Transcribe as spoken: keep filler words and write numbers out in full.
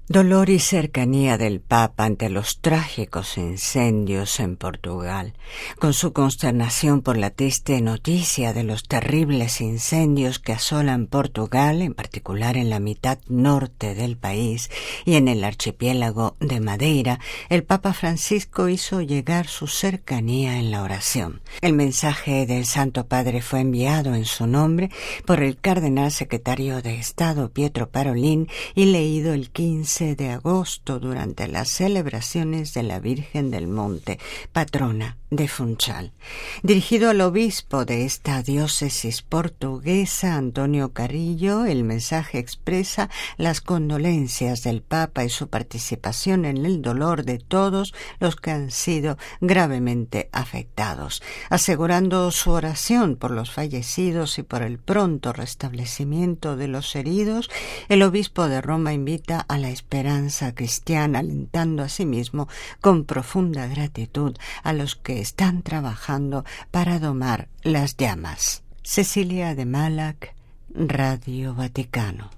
Dolor y cercanía del Papa ante los trágicos incendios en Portugal, con su consternación por la triste noticia de los terribles incendios que asolan Portugal, en particular en la mitad norte del país y en el archipiélago de Madeira, el Papa Francisco hizo llegar su cercanía en la oración. El mensaje del Santo Padre fue enviado en su nombre por el cardenal secretario de Estado Pietro Parolin y leído el quince de agosto durante las celebraciones de la Virgen del Monte, patrona de Funchal. Dirigido al obispo de esta diócesis portuguesa, Antonio Carrillo, el mensaje expresa las condolencias del Papa y su participación en el dolor de todos los que han sido gravemente afectados, asegurando su oración por los fallecidos y por el pronto restablecimiento de los heridos. El obispo de Roma invita a la esperanza cristiana, alentando asimismo con profunda gratitud a los que están trabajando para domar las llamas. Cecilia de Malac, Radio Vaticano.